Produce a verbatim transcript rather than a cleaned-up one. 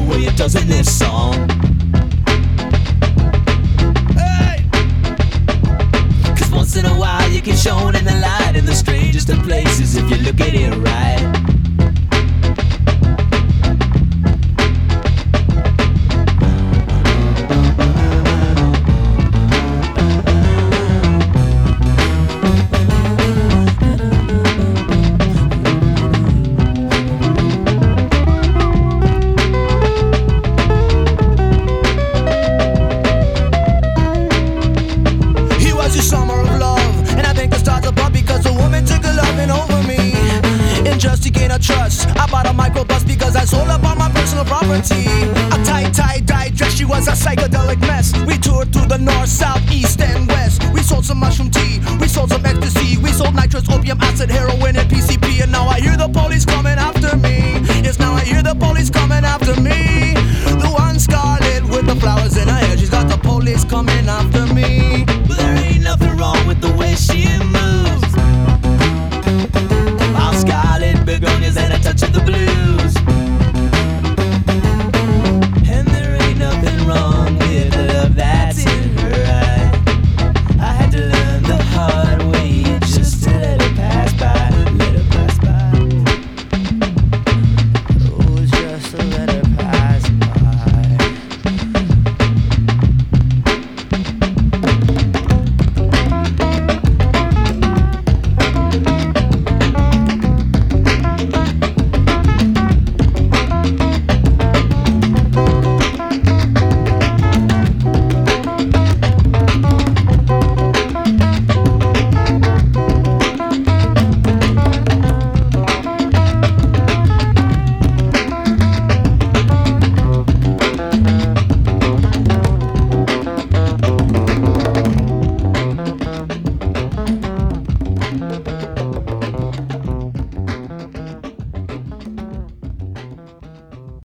way it does in this song. Hey! Cause once in a while you get shown in the light in the strangest of places if you look at it right. Summer of love, and I think the stars above because a woman took a loving over me. And just to gain her trust, I bought a microbus because I sold up all my personal property. A tight, tight, dye dress, she was a psychedelic mess. We toured through the north, south, east, and west. We sold some mushroom tea, we sold some ecstasy, we sold nitrous, opium, acid, heroin, and P C P. And now I hear the police coming after me. Yes, now I hear the police coming after me. The one scarlet with the flowers in her hair, she's got the police coming after me. But there ain't nothing wrong with the way she moves. All scarlet begonias and a touch of the blues.